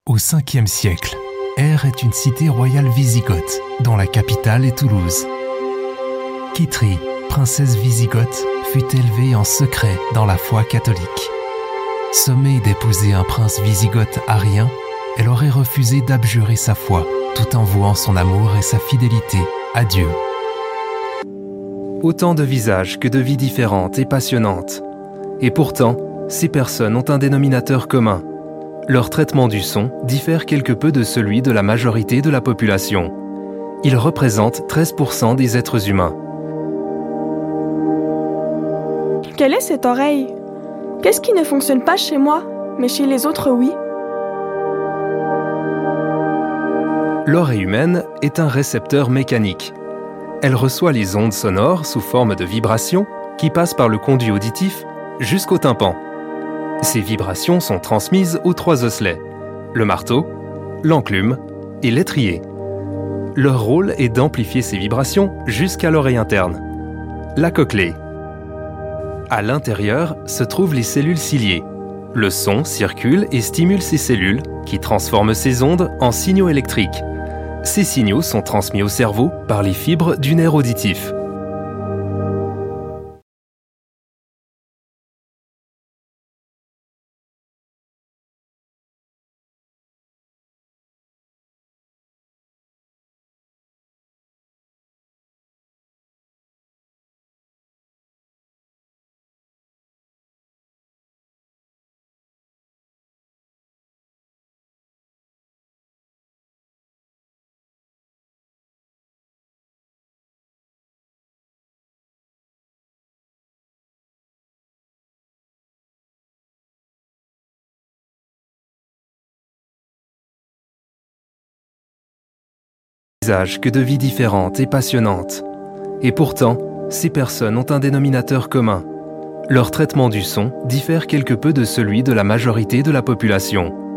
Au 5e siècle, Aire est une cité royale wisigothe, dont la capitale est Toulouse. Kitri, princesse wisigothe, fut élevée en secret dans la foi catholique. Sommée d'épouser un prince wisigothe arien, elle aurait refusé d'abjurer sa foi, tout en vouant son amour et sa fidélité à Dieu. Autant de visages que de vies différentes et passionnantes. Et pourtant, ces personnes ont un dénominateur commun. Leur traitement du son diffère quelque peu de celui de la majorité de la population. Ils représentent 13% des êtres humains. Quelle est cette oreille? Qu'est-ce qui ne fonctionne pas chez moi, mais chez les autres, oui? L'oreille humaine est un récepteur mécanique. Elle reçoit les ondes sonores sous forme de vibrations qui passent par le conduit auditif jusqu'au tympan. Ces vibrations sont transmises aux 3 osselets, le marteau, l'enclume et l'étrier. Leur rôle est d'amplifier ces vibrations jusqu'à l'oreille interne, la cochlée. À l'intérieur se trouvent les cellules ciliées. Le son circule et stimule ces cellules qui transforment ces ondes en signaux électriques. Ces signaux sont transmis au cerveau par les fibres du nerf auditif. Que de vies différentes et passionnantes. Et pourtant, ces personnes ont un dénominateur commun. Leur traitement du son diffère quelque peu de celui de la majorité de la population.